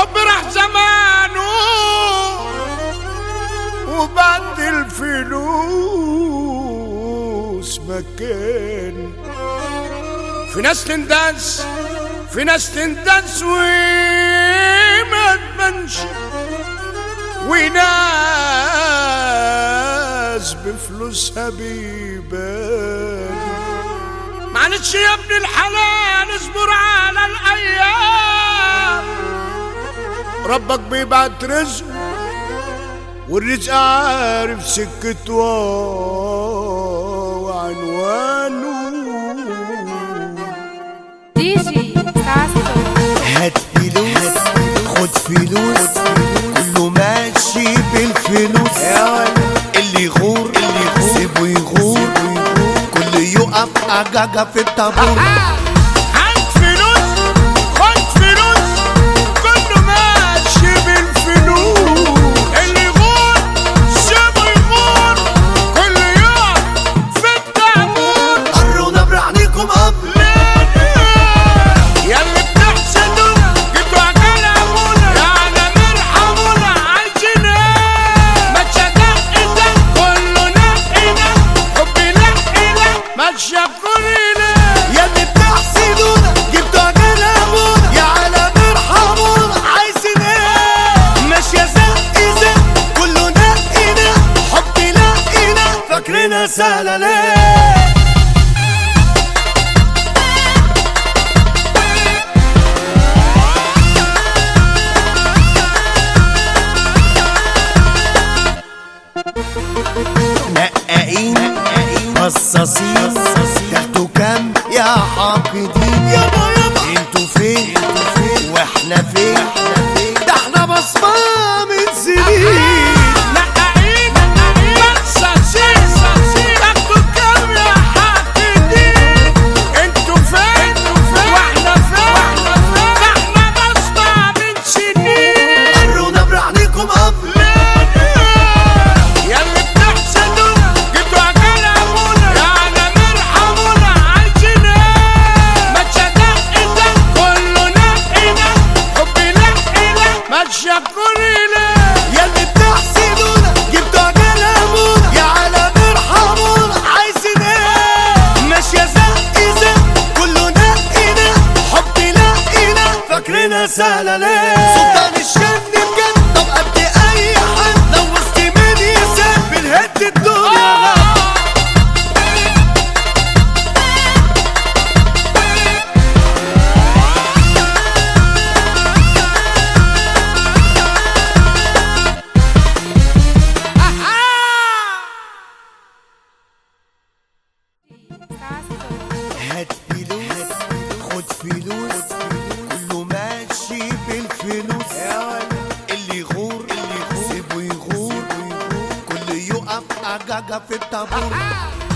الحب راح زمانه وبعد الفلوس مكان. في ناس تندس في ناس تندس وما تبانش، وناس بفلوسها بيبان. معلش يا ابن الحلال اصبر على الايام، ربك بيبعت رزق والرزق عارف سكته وعنوانه. دي جي ساسو هات فلوس خد فلوس، كله ماشي بالفلوس. اللي يغور سيبه يغور، كله يقف أجاجة في الطابور. هات فلوس خد فلوس، كله ماشي بالفلوس. اللي يغور سيبه يغور، كله يقف في الطابور. قرونا برعنيكم قبل ياللي بتحسدونا جبتوا عجال ابونا، يعني مرحمونا عايزين ايه؟ ما تشجع ايدك كله نقينا، حبي نقينا ما تشكوني ليه؟ ياللي بتحسدونا جبتوا عجال ابونا، يا عالم ارحمونا عايزين ايه؟ ماشية زق زق كله نقينا، حب لقينا فاكرينها سهلة ليه؟ نقاقين قصاصين، تاخدوا كام يا حاقدين؟ يابا انتوا فين واحنا فين؟ ده احنا بصمة من سنين. نقاقين قصاصين، تاخدوا كام يا حاقدين؟ انتوا فين واحنا فين؟ ده احنا بصمة من سنين. قرونا برعنيكم قبل ياللي بتحسدونا جبتوا عجال ابونا، يعني مرحمونا عايزين ايه؟ ما تشجع ايدك كله نقينا، حبي نقينا ما تشكوني ليه؟ ياللي بتحسدونا جبتوا عجال ابونا، يا عالم ارحمونا عايزين ايه؟ ماشية زق زق كله نقينا، حب لقينا فاكرينها سهلة ليه؟ سلطان الشن بجد، طب قد اي حد لو وسط مين يسد بنهد الدنيا. هات فلوس خد فلوس، كله ماشي بالفلوس. اللي يغور سيبه يغور، كله يقف أجاجة في الطابور.